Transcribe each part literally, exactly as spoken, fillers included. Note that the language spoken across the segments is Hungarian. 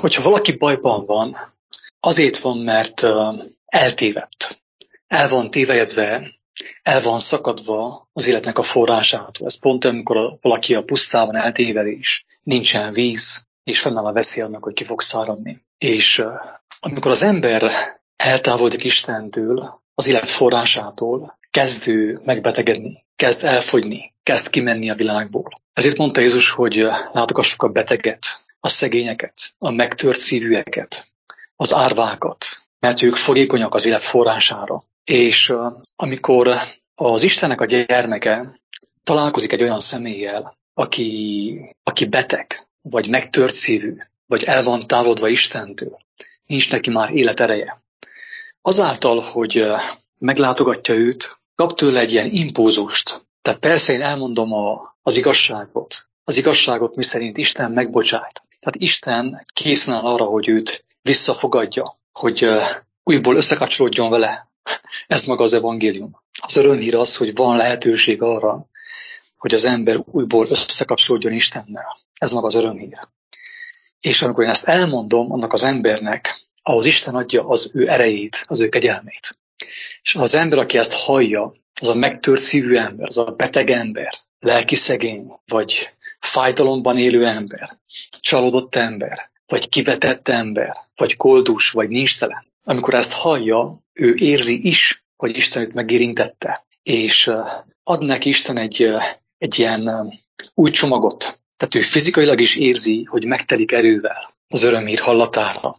hogyha valaki bajban van, azért van, mert eltévedt, el van tévejedve, el van szakadva az életnek a forrásától. Ez pont amikor valaki a pusztában eltévedés, nincsen víz, és fennáll a veszély annak, hogy ki fog száradni. És amikor az ember eltávolodik Istentől, az élet forrásától, kezd ő megbetegedni, kezd elfogyni, kezd kimenni a világból. Ezért mondta Jézus, hogy látogassuk a beteget, a szegényeket, a megtört szívűeket, az árvákat, mert ők fogékonyak az élet forrására. És uh, amikor az Istennek a gyermeke találkozik egy olyan személlyel, aki, aki beteg, vagy megtört szívű, vagy el van távolodva Istentől, nincs neki már életereje, azáltal, hogy uh, meglátogatja őt, kap tőle egy ilyen impulzust. Tehát persze én elmondom a, az igazságot, az igazságot, miszerint Isten megbocsájt. Tehát Isten készen áll arra, hogy őt visszafogadja, hogy uh, újból összekapcsolódjon vele. Ez maga az evangélium. Az örömhír az, hogy van lehetőség arra, hogy az ember újból összekapcsolódjon Istennel. Ez maga az örömhír. És amikor én ezt elmondom annak az embernek, ahhoz Isten adja az ő erejét, az ő kegyelmét. És az ember, aki ezt hallja, az a megtört szívű ember, az a beteg ember, lelki szegény, vagy fájdalomban élő ember, csalódott ember, vagy kivetett ember, vagy koldus, vagy nincstelen. Amikor ezt hallja, ő érzi is, hogy Isten őt megérintette, és ad neki Isten egy, egy ilyen új csomagot. Tehát ő fizikailag is érzi, hogy megtelik erővel az örömhír hallatára.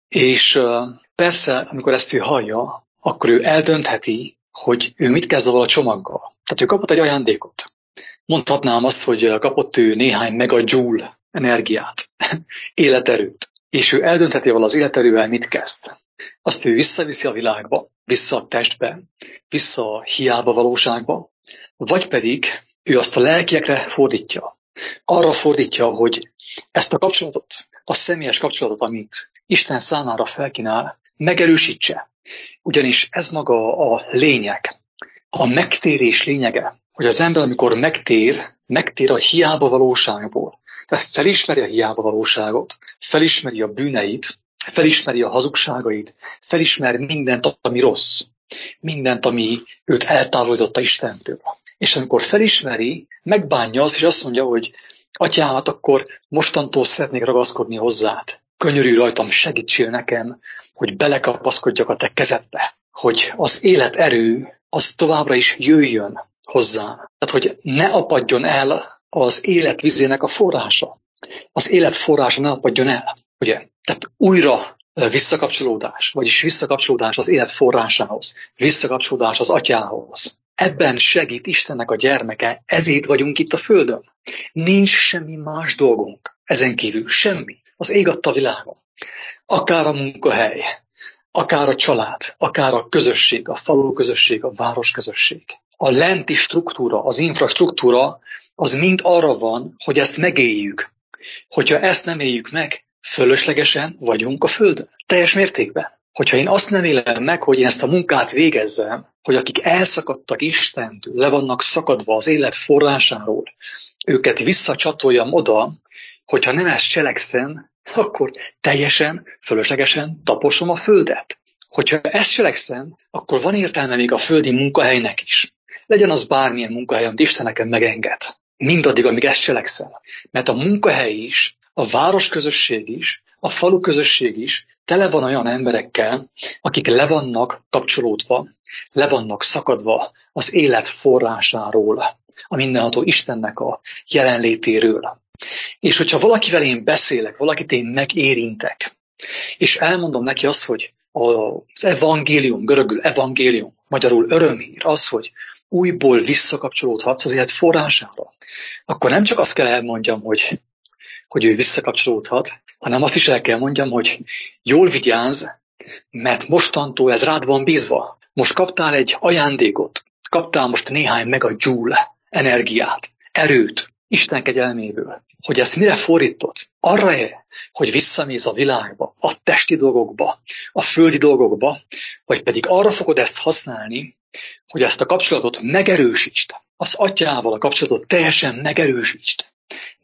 És persze, amikor ezt ő hallja, akkor ő eldöntheti, hogy ő mit kezd avval a csomaggal. Tehát ő kapott egy ajándékot. Mondhatnám azt, hogy kapott ő néhány megajoule energiát, életerőt. És ő eldöntheti avval az életerővel, mit kezd. Azt ő visszaviszi a világba, vissza a testbe, vissza a hiába valóságba, vagy pedig ő azt a lelkiekre fordítja. Arra fordítja, hogy ezt a kapcsolatot, a személyes kapcsolatot, amit Isten számára felkínál, megerősítse. Ugyanis ez maga a lényeg, a megtérés lényege, hogy az ember, amikor megtér, megtér a hiába valóságból. Tehát felismeri a hiába valóságot, felismeri a bűneit, felismeri a hazugságait, felismer mindent, ami rossz, mindent, ami őt eltávolította Istentől. És amikor felismeri, megbánja azt, és azt mondja, hogy atyám, hát akkor mostantól szeretnék ragaszkodni hozzád. Könyörülj rajtam, segítsél nekem, hogy belekapaszkodjak a te kezedbe, hogy az élet erő, az továbbra is jöjjön hozzám. Tehát, hogy ne apadjon el az élet vizének a forrása. Az élet forrása ne apadjon el. Ugye? Tehát újra visszakapcsolódás, vagyis visszakapcsolódás az élet forrásához, visszakapcsolódás az atyához. Ebben segít Istennek a gyermeke, ezért vagyunk itt a földön. Nincs semmi más dolgunk, ezen kívül semmi. Az ég adta világon. Akár a munkahely, akár a család, akár a közösség, a falu közösség, a város közösség. A lenti struktúra, az infrastruktúra, az mind arra van, hogy ezt megéljük. Hogyha ezt nem éljük meg, fölöslegesen vagyunk a földön. Teljes mértékben. Hogyha én azt nem élem meg, hogy én ezt a munkát végezzem, hogy akik elszakadtak Istentől, le vannak szakadva az élet forrásáról, őket visszacsatoljam oda, hogyha nem ezt cselekszem, akkor teljesen, fölöslegesen taposom a földet. Hogyha ezt cselekszem, akkor van értelme még a földi munkahelynek is. Legyen az bármilyen munkahely, amit Isten nekem megenged. Mindaddig, amíg ezt cselekszem. Mert a munkahely is, a városközösség is, a falu közösség is tele van olyan emberekkel, akik le vannak kapcsolódva, le vannak szakadva az élet forrásáról, a mindenható Istennek a jelenlétéről. És hogyha valakivel én beszélek, valakit én megérintek, és elmondom neki azt, hogy az evangélium, görögül evangélium, magyarul örömhír, az, hogy újból visszakapcsolódhatsz az élet forrására, akkor nem csak azt kell elmondjam, hogy, hogy ő visszakapcsolódhat, hanem azt is el kell mondjam, hogy jól vigyázz, mert mostantól ez rád van bízva. Most kaptál egy ajándékot, kaptál most néhány megajoule energiát, erőt Isten kegyelméből, hogy ezt mire fordítod? Arra-e, hogy visszamész a világba, a testi dolgokba, a földi dolgokba, vagy pedig arra fogod ezt használni, hogy ezt a kapcsolatot megerősítsd. Az atyával a kapcsolatot teljesen megerősítsd.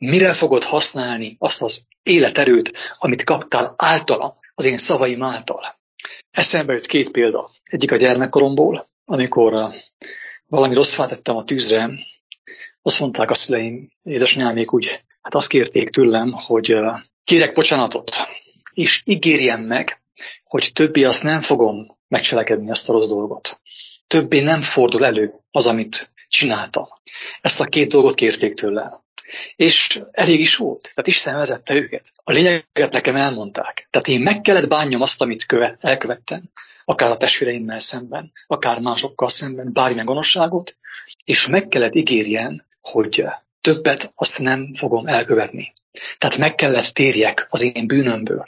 mire fogod használni azt az életerőt, amit kaptál általam, az én szavaim által. Eszembe jut két példa. Egyik a gyermekkoromból, amikor valami rossz fát tettem a tűzre, azt mondták a szüleim, édesanyámék úgy, hát azt kérték tőlem, hogy kérek bocsánatot, és ígérjem meg, hogy többé azt nem fogom megcselekedni, azt a rossz dolgot. Többé nem fordul elő az, amit csináltam. Ezt a két dolgot kérték tőlem. És elég is volt. Tehát Isten vezette őket. A lényeget nekem elmondták. Tehát én meg kellett bánjam azt, amit köve, elkövettem, akár a testvéreimmel szemben, akár másokkal szemben, bármilyen gonoszságot, és meg kellett ígérjen, hogy többet azt nem fogom elkövetni. Tehát meg kellett térjek az én bűnömből.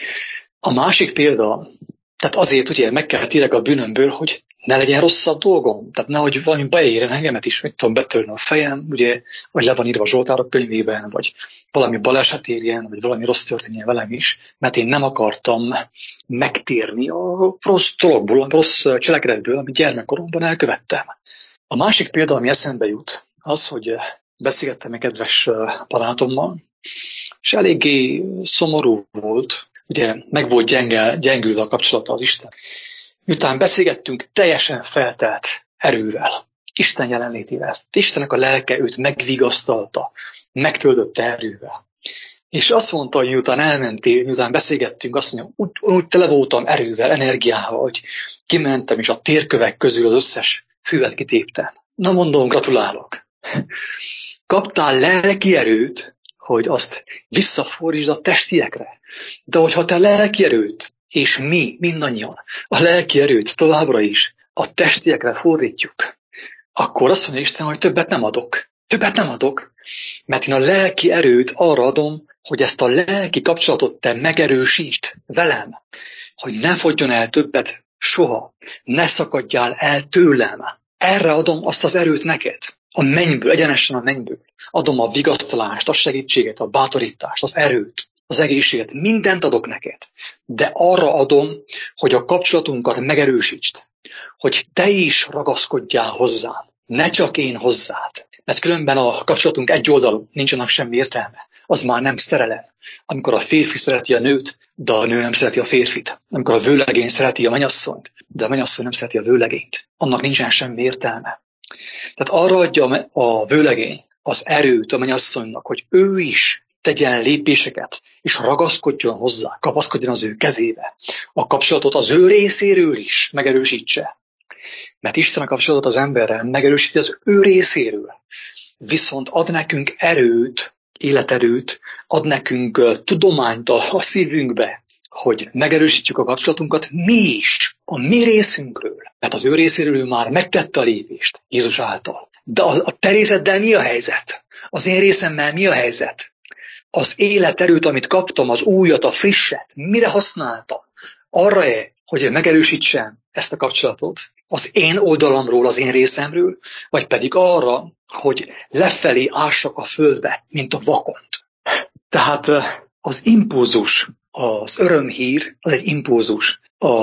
A másik példa, tehát azért ugye meg kellett térjek a bűnömből, hogy ne legyen rosszabb dolgom. Tehát nehogy valami baj érjen engemet is, mit tudom, betörni a fejem, ugye, vagy le van írva a Zsoltárok könyvében, vagy valami baleset érjen, vagy valami rossz történjen velem is, mert én nem akartam megtérni a rossz dologból, a rossz cselekedetből, amit gyermekkoromban elkövettem. A másik példa, ami eszembe jut, az, hogy beszélgettem egy kedves barátommal, és eléggé szomorú volt, ugye meg volt gyenge, gyengülve a kapcsolata az Isten. Miután beszélgettünk, teljesen feltelt erővel, Isten jelenlétével. Istennek a lelke őt megvigasztalta, megtöltötte erővel. És azt mondta, hogy miután elmentél, miután beszélgettünk, azt mondja, úgy, úgy tele voltam erővel, energiával, hogy kimentem, és a térkövek közül az összes füvet kitéptem. Na mondom, gratulálok. Kaptál lelki erőt, hogy azt visszafordítsd a testiekre. De hogyha te lelki erőt, és mi, mindannyian, a lelki erőt továbbra is a testiekre fordítjuk, akkor azt mondja Isten, hogy többet nem adok. Többet nem adok, mert én a lelki erőt arra adom, hogy ezt a lelki kapcsolatot te megerősítsd velem, hogy ne fogjon el többet soha, ne szakadjál el tőlem. Erre adom azt az erőt neked, a mennyből, egyenesen a mennyből. Adom a vigasztalást, a segítséget, a bátorítást, az erőt, az egészséget, mindent adok neked. De arra adom, hogy a kapcsolatunkat megerősítsd, hogy te is ragaszkodjál hozzám, ne csak én hozzád. Mert különben a kapcsolatunk egyoldalú, nincsenek semmi értelme. Az már nem szerelem. Amikor a férfi szereti a nőt, de a nő nem szereti a férfit. Amikor a vőlegény szereti a mennyasszonyt, de a mennyasszony nem szereti a vőlegényt. Annak nincsen semmi értelme. Tehát arra adja a vőlegény az erőt a mennyasszonynak, hogy ő is tegyen lépéseket, és ragaszkodjon hozzá, kapaszkodjon az ő kezébe. A kapcsolatot az ő részéről is megerősítse. Mert Isten a kapcsolatot az emberrel megerősíti az ő részéről. Viszont ad nekünk erőt, életerőt, ad nekünk uh, tudományt a, a szívünkbe, hogy megerősítjük a kapcsolatunkat mi is, a mi részünkről. Mert az ő részéről ő már megtette a lépést Jézus által. De a, a te részeddel mi a helyzet? Az én részemmel mi a helyzet? Az életerőt, amit kaptam, az újat, a frisset, mire használtam? Arra-e, hogy megerősítsem ezt a kapcsolatot az én oldalamról, az én részemről, vagy pedig arra, hogy lefelé ássak a földbe, mint a vakont. Tehát az impulzus, az örömhír, az egy impulzus.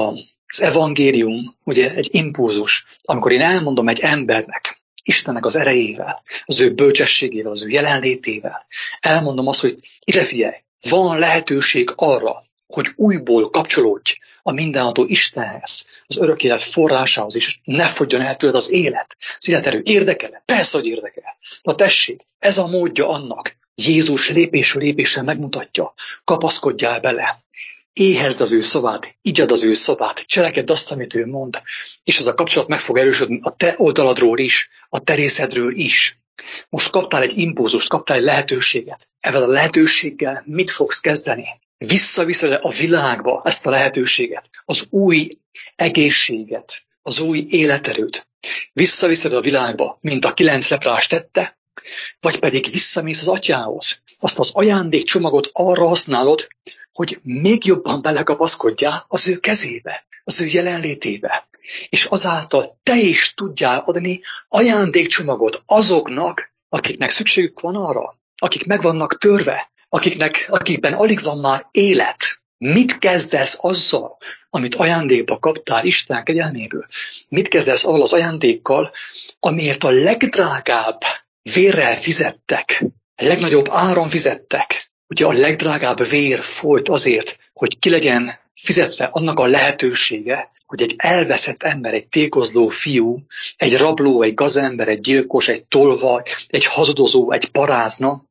Az evangélium, ugye egy impulzus, amikor én elmondom egy embernek, Istennek az erejével, az ő bölcsességével, az ő jelenlétével, elmondom azt, hogy ide figyelj, van lehetőség arra, hogy újból kapcsolódj a mindenható Istenhez, az örök élet forrásához, és ne fogjon el tőled az élet. Az életerő érdekel? Persze, hogy érdekel. Na tessék, ez a módja annak. Jézus lépésről lépésre megmutatja. Kapaszkodjál bele. Éhezd az ő szavát, igyad az ő szavát, cselekedd azt, amit ő mond, és ez a kapcsolat meg fog erősödni a te oldaladról is, a te részedről is. Most kaptál egy impulzust, kaptál egy lehetőséget. Ezzel a lehetőséggel mit fogsz kezdeni? Visszaviszed a világba ezt a lehetőséget, az új egészséget, az új életerőt. Visszaviszed a világba, mint a kilenc leprás tette, vagy pedig visszamész az atyához. Azt az ajándékcsomagot arra használod, hogy még jobban belekapaszkodjál az ő kezébe, az ő jelenlétébe. És azáltal te is tudjál adni ajándékcsomagot azoknak, akiknek szükségük van arra, akik meg vannak törve, akiknek, akikben alig van már élet. Mit kezdesz azzal, amit ajándékba kaptál Isten kegyelméből? Mit kezdesz avval az ajándékkal, amiért a legdrágább vérrel fizettek legnagyobb áron fizettek. Ugye a legdrágább vér folyt azért, hogy ki legyen fizetve annak a lehetősége, hogy egy elveszett ember, egy tékozló fiú, egy rabló, egy gazember, egy gyilkos, egy tolvaj, egy hazudozó, egy parázna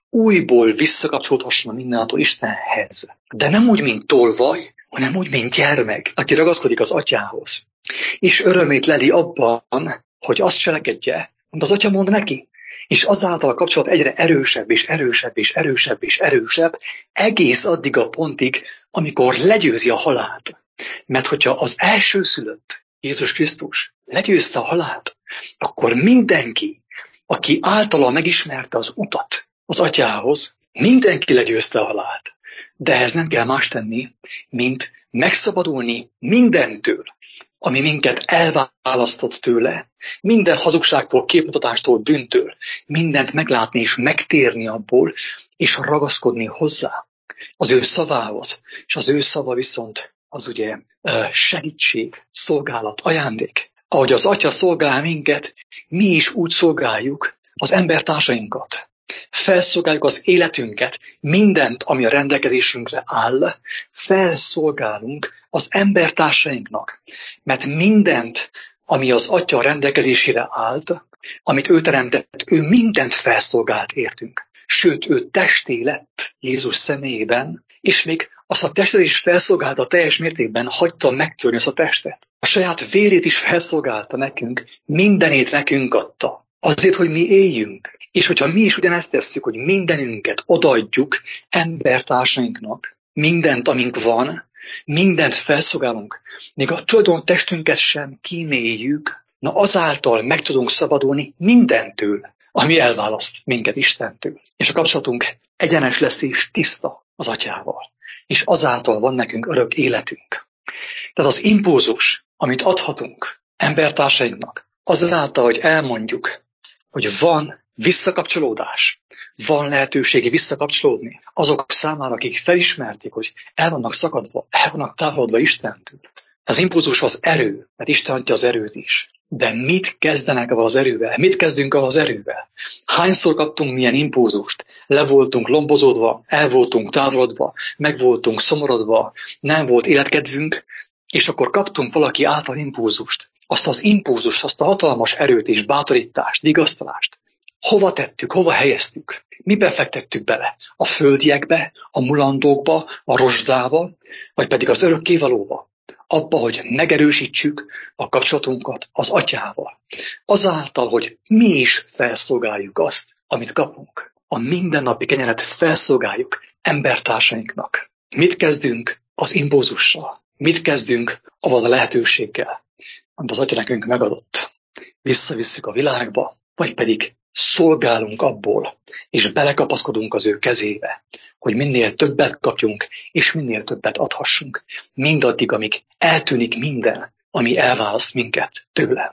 újból visszakapcsolódhasson a mindenható Istenhez. De nem úgy, mint tolvaj, hanem úgy, mint gyermek, aki ragaszkodik az atyához. És örömét leli abban, hogy azt cselekedje, amit az atya mond neki. És azáltal a kapcsolat egyre erősebb és erősebb és erősebb és erősebb, egész addig a pontig, amikor legyőzi a halált. Mert hogyha az elsőszülött, Jézus Krisztus legyőzte a halált, akkor mindenki, aki általa megismerte az utat az atyához, mindenki legyőzte a halált. De ehhez nem kell más tenni, mint megszabadulni mindentől, ami minket elválasztott tőle, minden hazugságtól, képmutatástól, bűntől, mindent meglátni és megtérni abból, és ragaszkodni hozzá az ő szavához. És az ő szava viszont az ugye segítség, szolgálat, ajándék. Ahogy az atya szolgál minket, mi is úgy szolgáljuk az embertársainkat. Felszolgáljuk az életünket, mindent, ami a rendelkezésünkre áll, felszolgálunk az embertársainknak. Mert mindent, ami az atya rendelkezésére állt, amit ő teremtett, ő mindent felszolgált értünk. Sőt, ő testé lett Jézus személyében, és még azt a testet is felszolgálta teljes mértékben, hagyta megtörni azt a testet. A saját vérét is felszolgálta nekünk, mindenét nekünk adta. Azért, hogy mi éljünk. És hogyha mi is ugyanezt tesszük, hogy mindenünket odaadjuk embertársainknak, mindent, amink van, mindent felszolgálunk, még a tulajdon testünket sem kíméljük, na azáltal meg tudunk szabadulni mindentől, ami elválaszt minket Istentől. És a kapcsolatunk egyenes lesz és tiszta az atyával. És azáltal van nekünk örök életünk. Tehát az impulzus, amit adhatunk embertársainknak, azáltal, hogy elmondjuk, hogy van visszakapcsolódás, van lehetősége visszakapcsolódni azok számára, akik felismerték, hogy el vannak szakadva, el vannak távolodva Istentől. Az impulzus az erő, mert Isten adja az erőt is. De mit kezdenek avval az erővel? Mit kezdünk avval az erővel? Hányszor kaptunk milyen impulzust? Le voltunk lombozódva, el voltunk távolodva, meg voltunk szomorodva, nem volt életkedvünk, és akkor kaptunk valaki által impulzust. Azt az impulzust, azt a hatalmas erőt és bátorítást, vigasztalást. Hova tettük, hova helyeztük? Mibe fektettük bele? A földiekbe, a mulandókba, a rozsdába, vagy pedig az örökkévalóba? Abba, hogy megerősítsük a kapcsolatunkat az atyával. Azáltal, hogy mi is felszolgáljuk azt, amit kapunk. A mindennapi kenyeret felszolgáljuk embertársainknak. Mit kezdünk az impulzussal? Mit kezdünk avval a lehetőséggel, amit az atya nekünk megadott? Visszavisszük a világba, vagy pedig szolgálunk abból, és belekapaszkodunk az ő kezébe, hogy minél többet kapjunk, és minél többet adhassunk. Mindaddig, amíg eltűnik minden, ami elválaszt minket tőle.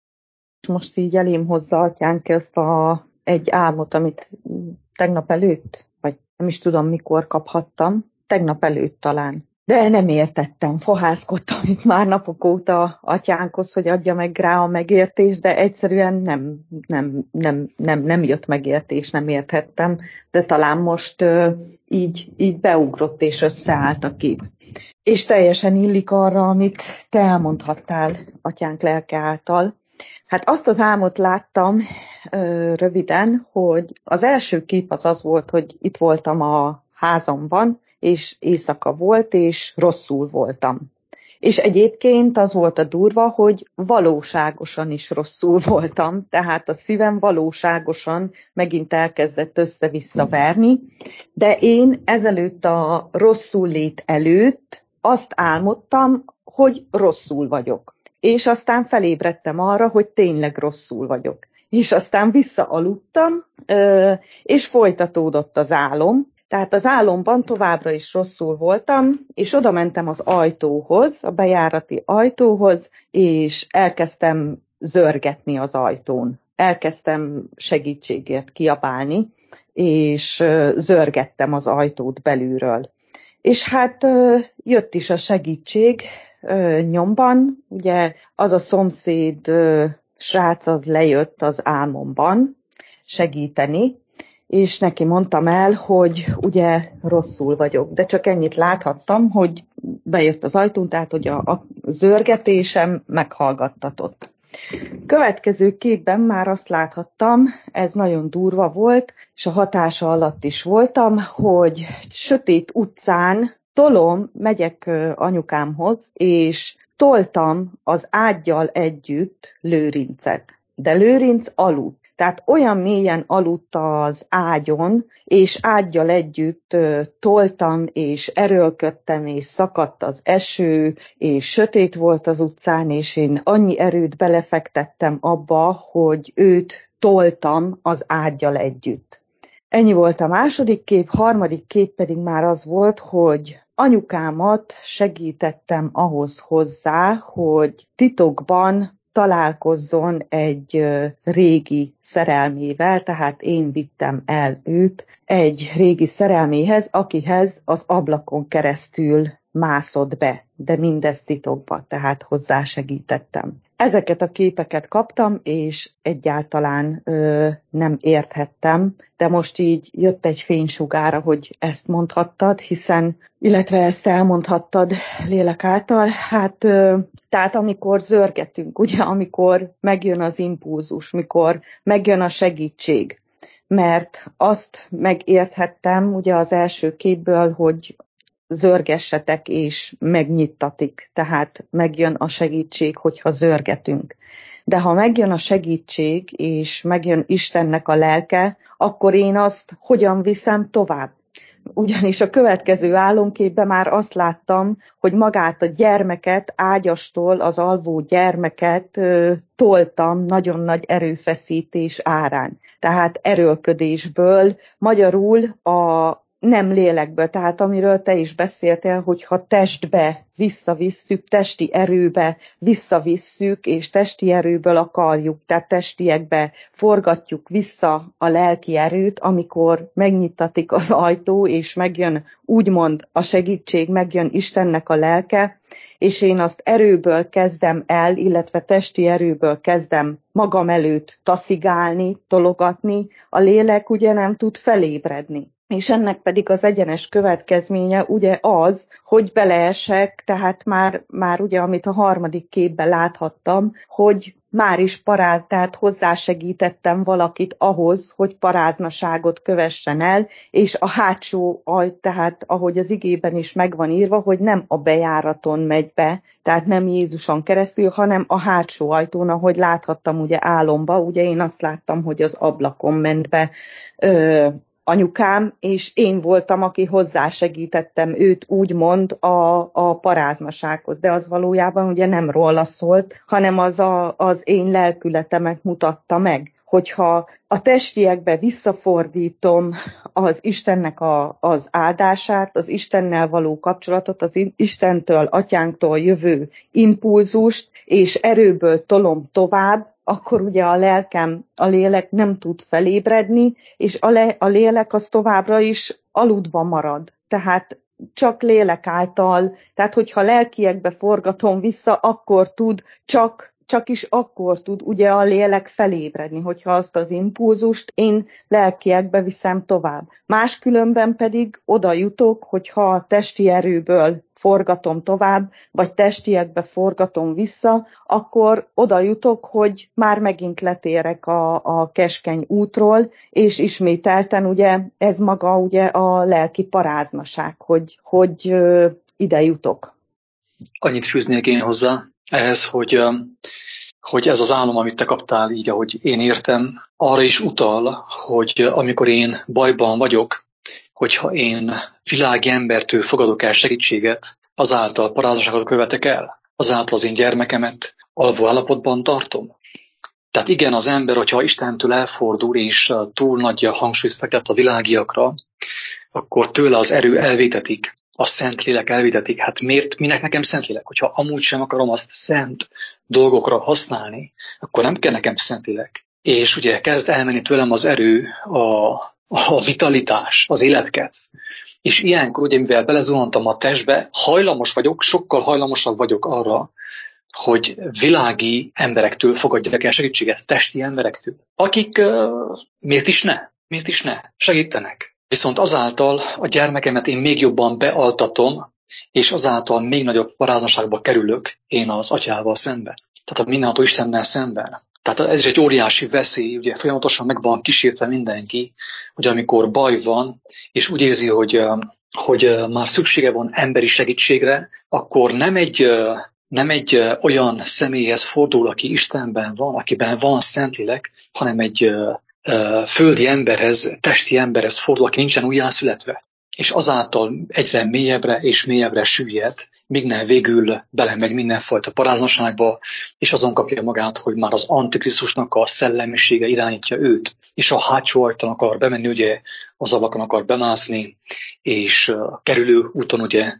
Most így elém hozza atyánk ezt a, egy álmot, amit tegnap előtt, vagy nem is tudom mikor kaphattam, tegnap előtt talán. De nem értettem, fohászkodtam itt már napok óta atyánkhoz, hogy adja meg rá a megértést, de egyszerűen nem, nem, nem, nem, nem jött megértés, nem érthettem, de talán most uh, így, így beugrott és összeállt a kép. És teljesen illik arra, amit te elmondhattál atyánk lelke által. Hát azt az álmot láttam uh, röviden, hogy az első kép az az volt, hogy itt voltam a házamban, és éjszaka volt, és rosszul voltam. És egyébként az volt a durva, hogy valóságosan is rosszul voltam, tehát a szívem valóságosan megint elkezdett össze-vissza verni, de én ezelőtt a rosszul lét előtt azt álmodtam, hogy rosszul vagyok. És aztán felébredtem arra, hogy tényleg rosszul vagyok. És aztán visszaaludtam, és folytatódott az álom. Tehát az álomban továbbra is rosszul voltam, és oda mentem az ajtóhoz, a bejárati ajtóhoz, és elkezdtem zörgetni az ajtón. Elkezdtem segítségért kiabálni, és zörgettem az ajtót belülről. És hát jött is a segítség nyomban, ugye az a szomszéd srác az lejött az álmomban segíteni, és neki mondtam el, hogy ugye rosszul vagyok, de csak ennyit láthattam, hogy bejött az ajtón, tehát hogy a, a zörgetésem meghallgattatott. Következő képben már azt láthattam, ez nagyon durva volt, és a hatása alatt is voltam, hogy sötét utcán tolom, megyek anyukámhoz, és toltam az ággyal együtt Lőrincet. De Lőrinc aludt. Tehát olyan mélyen aludt az ágyon, és ággyal együtt toltam, és erőlködtem, és szakadt az eső, és sötét volt az utcán, és én annyi erőt belefektettem abba, hogy őt toltam az ággyal együtt. Ennyi volt a második kép, harmadik kép pedig már az volt, hogy anyukámat segítettem ahhoz hozzá, hogy titokban találkozzon egy régi szerelmével, tehát én vittem el őt egy régi szerelméhez, akihez az ablakon keresztül mászott be, de mindezt titokban, tehát hozzásegítettem. Ezeket a képeket kaptam, és egyáltalán ö, nem érthettem, de most így jött egy fénysugára, hogy ezt mondhattad, hiszen, illetve ezt elmondhattad lélek által, hát ö, tehát amikor zörgetünk, ugye, amikor megjön az impulzus, mikor megjön a segítség, mert azt megérthettem ugye az első képből, hogy zörgessetek és megnyittatik, tehát megjön a segítség, hogyha zörgetünk. De ha megjön a segítség, és megjön Istennek a lelke, akkor én azt hogyan viszem tovább? Ugyanis a következő álomképben már azt láttam, hogy magát a gyermeket, ágyastól az alvó gyermeket ö, toltam nagyon nagy erőfeszítés árán. Tehát erőlködésből, magyarul a nem lélekből, tehát amiről te is beszéltél, hogyha testbe visszavisszük, testi erőbe visszavisszük, és testi erőből akarjuk, tehát testiekbe forgatjuk vissza a lelki erőt, amikor megnyitatik az ajtó, és megjön úgymond a segítség, megjön Istennek a lelke, és én azt erőből kezdem el, illetve testi erőből kezdem magam előtt taszigálni, tologatni, a lélek ugye nem tud felébredni. És ennek pedig az egyenes következménye ugye az, hogy beleesek, tehát már, már ugye, amit a harmadik képben láthattam, hogy már is paráz, tehát hozzásegítettem valakit ahhoz, hogy paráznaságot kövessen el, és a hátsó ajt, tehát ahogy az igében is megvan írva, hogy nem a bejáraton megy be, tehát nem Jézuson keresztül, hanem a hátsó ajtón, ahogy láthattam ugye álomba, ugye én azt láttam, hogy az ablakon ment be ö, anyukám, és én voltam, aki hozzásegítettem őt úgymond a, a paráznasághoz, de az valójában ugye nem róla szólt, hanem az a, az én lelkületemet mutatta meg, hogyha a testiekbe visszafordítom az Istennek a, az áldását, az Istennel való kapcsolatot, az Istentől, atyánktól jövő impulzust, és erőből tolom tovább, akkor ugye a lelkem, a lélek nem tud felébredni, és a, le, a lélek az továbbra is aludva marad. Tehát csak lélek által, tehát hogyha lelkiekbe forgatom vissza, akkor tud, csak, csak is akkor tud ugye a lélek felébredni, hogyha azt az impulzust én lelkiekbe viszem tovább. Máskülönben pedig oda jutok, hogyha a testi erőből forgatom tovább, vagy testiekbe forgatom vissza, akkor oda jutok, hogy már megint letérek a, a keskeny útról, és ismételten ugye ez maga ugye a lelki paráznaság, hogy, hogy ö, ide jutok. Annyit fűznék én hozzá ehhez, hogy, hogy ez az álom, amit te kaptál, így ahogy én értem, arra is utal, hogy amikor én bajban vagyok, hogyha én világi embertől fogadok el segítséget, azáltal paráznaságot követek el, azáltal az én gyermekemet alvó állapotban tartom. Tehát igen, az ember, hogyha Istentől elfordul, és túl nagy hangsúlyt fektet a világiakra, akkor tőle az erő elvétetik, a Szentlélek elvétetik. Hát miért, minek nekem Szentlélek? Hogyha amúgy sem akarom azt szent dolgokra használni, akkor nem kell nekem Szentlélek. És ugye kezd elmenni tőlem az erő, a, a vitalitás, az életket. És ilyenkor, ugye, mivel belezuhantam a testbe, hajlamos vagyok, sokkal hajlamosabb vagyok arra, hogy világi emberektől fogadjak el segítséget, testi emberektől. Akik uh, miért is ne? Miért is ne? Segítenek. Viszont azáltal a gyermekemet én még jobban bealtatom, és azáltal még nagyobb paráznaságba kerülök én az atyával szemben. Tehát a mindenható Istennel szemben. Tehát ez is egy óriási veszély, ugye folyamatosan meg van kísértve mindenki, hogy amikor baj van, és úgy érzi, hogy, hogy már szüksége van emberi segítségre, akkor nem egy, nem egy olyan személyhez fordul, aki Istenben van, akiben van Szentlélek, hanem egy földi emberhez, testi emberhez fordul, aki nincsen újjászületve. És azáltal egyre mélyebbre és mélyebbre süllyed, míg nem végül belemegy mindenfajta paráznaságba, és azon kapja magát, hogy már az Antikrisztusnak a szellemisége irányítja őt, és a hátsó ajtón akar bemenni, ugye, az ablakon akar bemászni, és uh, kerülő úton, ugye,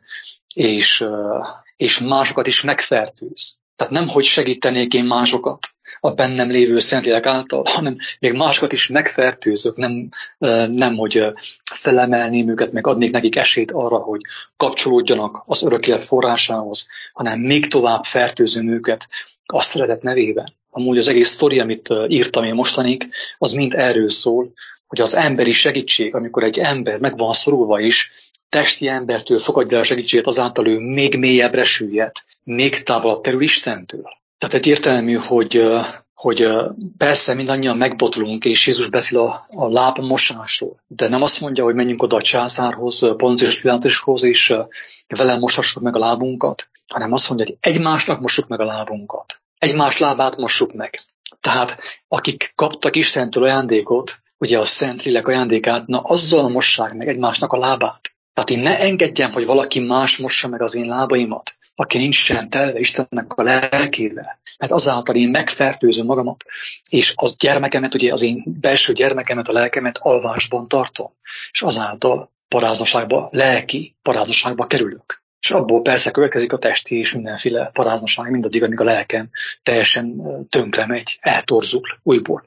és, uh, és másokat is megfertőz. Tehát nem, hogy segítenék én másokat a bennem lévő Szentlélek által, hanem még másokat is megfertőzök, nem, nem hogy felemelném őket, meg adnék nekik esélyt arra, hogy kapcsolódjanak az örök élet forrásához, hanem még tovább fertőzöm őket a szeretet nevében. Amúgy az egész sztori, amit írtam én mostanig, az mind erről szól, hogy az emberi segítség, amikor egy ember meg van szorulva is, testi embertől fogadja el a segítséget, azáltal ő még mélyebbre süllyed, még távolabb kerül Istentől. Tehát egyértelmű, hogy, hogy persze mindannyian megbotulunk, és Jézus beszél a, a lábmosásról, de nem azt mondja, hogy menjünk oda a császárhoz, Poncius Pilátushoz, és vele mosassuk meg a lábunkat, hanem azt mondja, hogy egymásnak mossuk meg a lábunkat. Egymás lábát mossuk meg. Tehát akik kaptak Istentől ajándékot, ugye a Szentlélek ajándékát, na azzal mossák meg egymásnak a lábát. Tehát én ne engedjem, hogy valaki más mossa meg az én lábaimat, aki nincsen telve Istennek a lelkével. Mert azáltal én megfertőzöm magamat, és az gyermekemet, ugye az én belső gyermekemet, a lelkemet alvásban tartom. És azáltal paráznaságba, lelki paráznaságba kerülök. És abból persze következik a testi és mindenféle paráznaság, mindaddig, amíg a lelkem teljesen tönkre megy, eltorzul újból.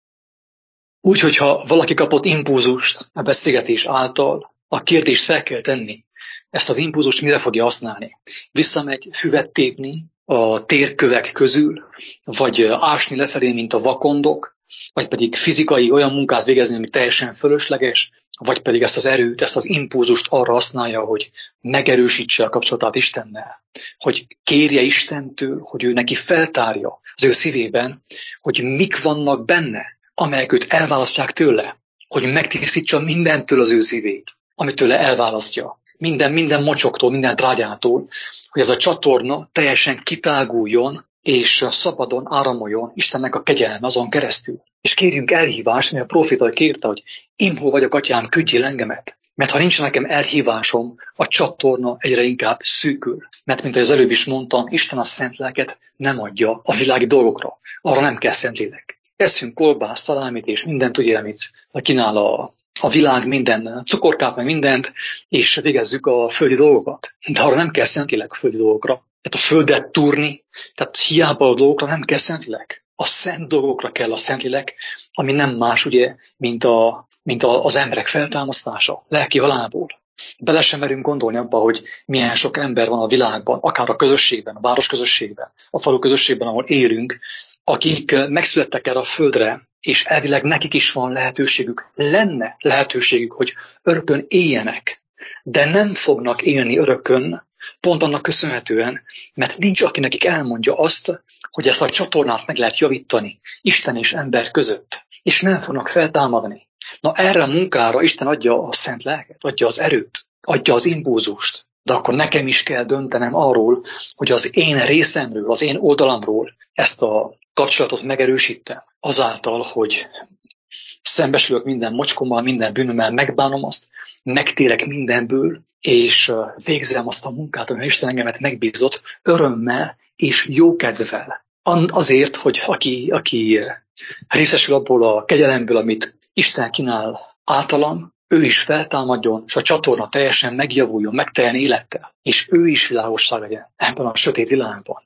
Úgy, hogyha valaki kapott impulzust a beszélgetés által, a kérdést fel kell tenni. Ezt az impulzust mire fogja használni? Visszamegy füvet tépni a térkövek közül, vagy ásni lefelé, mint a vakondok, vagy pedig fizikai olyan munkát végezni, ami teljesen fölösleges, vagy pedig ezt az erőt, ezt az impulzust arra használja, hogy megerősítse a kapcsolatát Istennel. Hogy kérje Istentől, hogy ő neki feltárja az ő szívében, hogy mik vannak benne, amelyek őt elválasztják tőle, hogy megtisztítsa mindentől az ő szívét, amit tőle elválasztja. Minden, minden mocsoktól, minden trágyától, hogy ez a csatorna teljesen kitáguljon, és szabadon áramoljon Istennek a kegyelme azon keresztül. És kérjünk elhívást, mert a proféta kérte, hogy én hol vagyok, atyám, küldjél engemet. Mert ha nincs nekem elhívásom, a csatorna egyre inkább szűkül. Mert, mint ahogy az előbb is mondtam, Isten a szent lelket nem adja a világi dolgokra. Arra nem kell szent lélek. Eszünk kolbászt, szalámit és mindent, ugye, amit kínál a, a világ, minden cukorkát, meg mindent, és végezzük a földi dolgokat. De arra nem kell szentlélek a földi dolgokra. Tehát a földet túrni, tehát hiába a dolgokra nem kell szentlélek. A szent dolgokra kell a szentlélek, ami nem más, ugye, mint, a, mint a, az emberek feltámasztása, lelki halából. Bele sem merünk gondolni abba, hogy milyen sok ember van a világban, akár a közösségben, a városközösségben, a falu közösségben, ahol élünk, akik megszülettek erre a földre, és elvileg nekik is van lehetőségük, lenne lehetőségük, hogy örökön éljenek, de nem fognak élni örökön, pont annak köszönhetően, mert nincs, aki nekik elmondja azt, hogy ezt a csatornát meg lehet javítani Isten és ember között, és nem fognak feltámadni. Na erre a munkára Isten adja a szent lelket, adja az erőt, adja az impulzust, de akkor nekem is kell döntenem arról, hogy az én részemről, az én oldalamról ezt a kapcsolatot megerősítem. Azáltal, hogy szembesülök minden mocskommal, minden bűnömmel, megbánom azt, megtérek mindenből, és végzem azt a munkát, amely Isten engemet megbízott, örömmel és jókedvel. Azért, hogy aki, aki részesül abból a kegyelemből, amit Isten kínál általam, ő is feltámadjon, és a csatorna teljesen megjavuljon, megteljen élettel, és ő is világossá legyen ebben a sötét világban.